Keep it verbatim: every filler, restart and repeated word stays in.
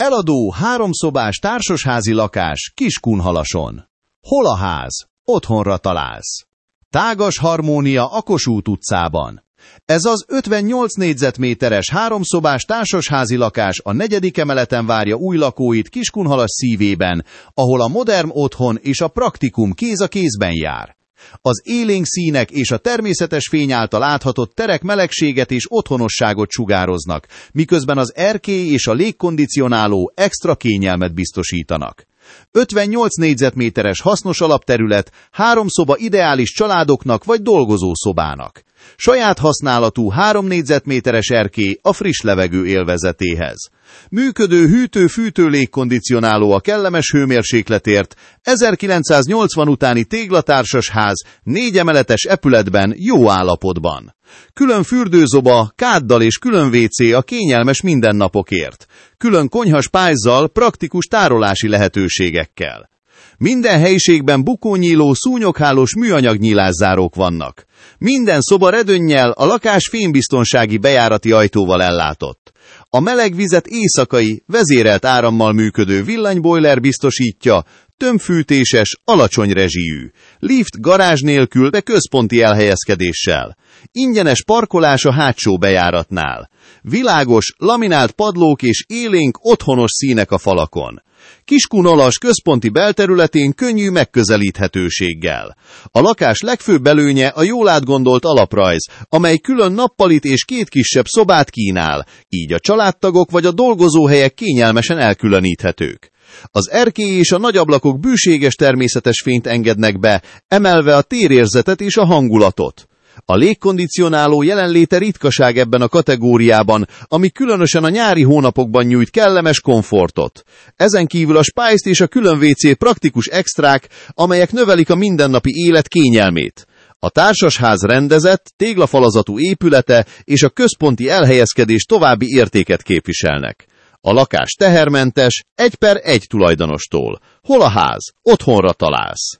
Eladó háromszobás társasházi lakás Kiskunhalason. Hol a ház? Otthonra találsz. Tágas harmónia a Kossuth utcában. Ez az ötvennyolc négyzetméteres háromszobás társasházi lakás a negyedik emeleten várja új lakóit Kiskunhalas szívében, ahol a modern otthon és a praktikum kéz a kézben jár. Az élénk színek és a természetes fény által láthatott terek melegséget és otthonosságot sugároznak, miközben az erkély és a légkondicionáló extra kényelmet biztosítanak. ötvennyolc négyzetméteres hasznos alapterület, három szoba ideális családoknak vagy dolgozószobának. Saját használatú három négyzetméteres erkély a friss levegő élvezetéhez. Működő hűtő-fűtő légkondicionáló a kellemes hőmérsékletért, ezerkilencszáznyolcvan utáni téglatársas ház négy emeletes epületben jó állapotban. Külön fürdőzoba, káddal és külön vécé a kényelmes mindennapokért. Külön konyha spájzzal, praktikus tárolási lehetőségekkel. Minden helyiségben bukónyíló, szúnyoghálós műanyag nyílászárók vannak. Minden szoba redőnnyel, a lakás fémbiztonsági bejárati ajtóval ellátott. A meleg vizet éjszakai, vezérelt árammal működő villanybojler biztosítja, tömbfűtéses, alacsony rezsijű. Lift garázs nélkül, de központi elhelyezkedéssel. Ingyenes parkolás a hátsó bejáratnál. Világos, laminált padlók és élénk, otthonos színek a falakon. Kiskunhalas központi belterületén könnyű megközelíthetőséggel. A lakás legfőbb előnye a jól átgondolt alaprajz, amely külön nappalit és két kisebb szobát kínál, így a családtagok vagy a dolgozóhelyek kényelmesen elkülöníthetők. Az erkély és a nagyablakok bűséges természetes fényt engednek be, emelve a térérzetet és a hangulatot. A légkondicionáló jelenléte ritkaság ebben a kategóriában, ami különösen a nyári hónapokban nyújt kellemes komfortot. Ezen kívül a spájzt és a külön vécé praktikus extrák, amelyek növelik a mindennapi élet kényelmét. A társasház rendezett, téglafalazatú épülete és a központi elhelyezkedés további értéket képviselnek. A lakás tehermentes, egy per egy tulajdonostól. Hol a ház? Otthonra találsz.